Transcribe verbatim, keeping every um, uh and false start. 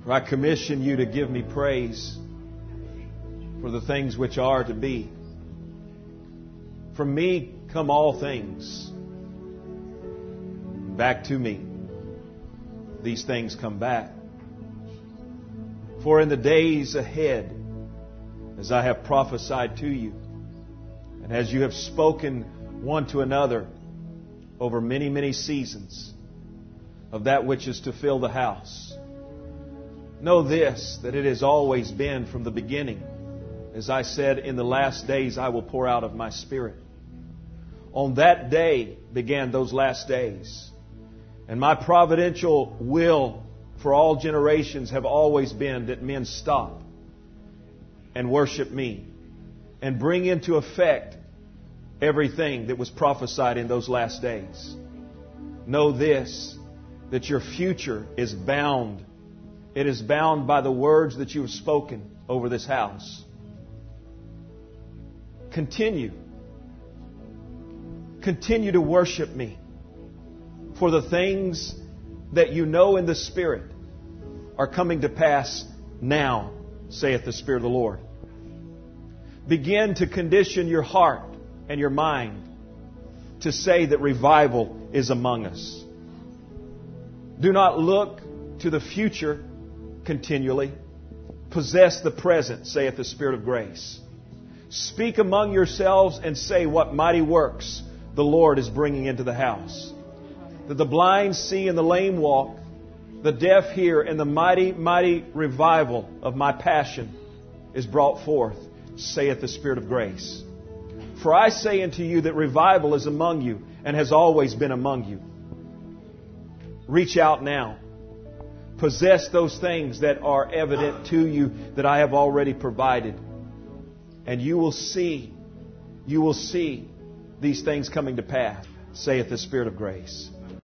For I commission you to give me praise for the things which are to be. From me come all things. Back to me these things come back. For in the days ahead, as I have prophesied to you, and as you have spoken one to another over many, many seasons of that which is to fill the house, know this, that it has always been from the beginning. As I said, in the last days I will pour out of my Spirit. On that day began those last days. And my providential will for all generations have always been that men stop and worship me and bring into effect everything that was prophesied in those last days. Know this, that your future is bound. It is bound by the words that you have spoken over this house. Continue. Continue to worship me. For the things that you know in the Spirit are coming to pass now, saith the Spirit of the Lord. Begin to condition your heart and your mind to say that revival is among us. Do not look to the future continually. Possess the present, saith the Spirit of grace. Speak among yourselves and say what mighty works the Lord is bringing into the house. That the blind see and the lame walk, the deaf hear, and the mighty, mighty revival of my passion is brought forth, saith the Spirit of grace. For I say unto you that revival is among you and has always been among you. Reach out now. Possess those things that are evident to you that I have already provided. And you will see, you will see these things coming to pass, saith the Spirit of grace.